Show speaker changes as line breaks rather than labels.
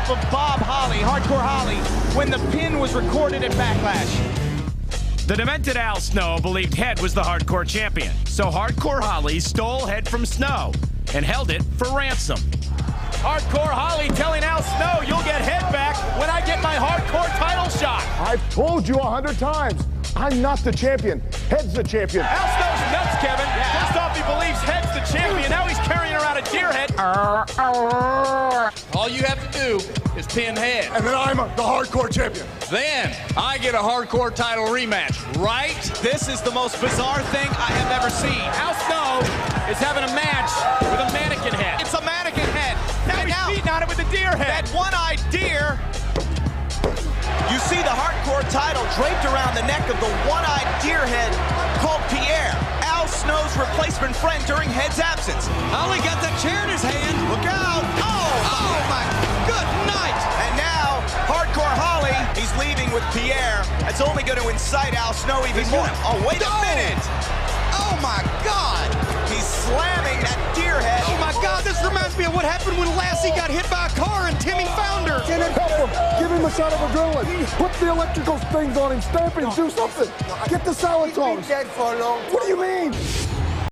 of Bob Holly, Hardcore Holly, when the pin was recorded at Backlash.
The demented Al Snow believed Head was the Hardcore champion, so Hardcore Holly stole Head from Snow and held it for ransom. Hardcore Holly telling Al Snow, you'll get Head back when I get my Hardcore title shot.
I've told you 100 times, I'm not the champion. Head's the champion.
Al Snow's nuts, Kevin. First off, he believes Head's the champion. Now he's carrying around a deer head.
All you have to do is pin Head.
And then I'm the Hardcore champion.
Then I get a Hardcore title rematch, right?
This is the most bizarre thing I have ever seen.
Al Snow is having a match with a mannequin head.
It's a mannequin head.
Now he's beating on it with a deer head.
That one-eyed deer. You see the Hardcore title draped around the neck of the one-eyed deer head called Pierre, Al Snow's replacement friend during Head's absence.
Holly got that chair in his hand.
Look out!
Oh my good night!
And now, Hardcore Holly, he's leaving with Pierre. That's only going to incite Al Snow even more. Oh, wait a minute!
Oh my God!
He's slamming that deer head.
Oh my God, this reminds me of what happened when Lassie got hit by a car and Timmy found her.
Get him, help him. Give him a shot of adrenaline. Put the electrical things on him. Stamp him. Do something. Get the salad on.
He's been dead for a long time.
What do you mean?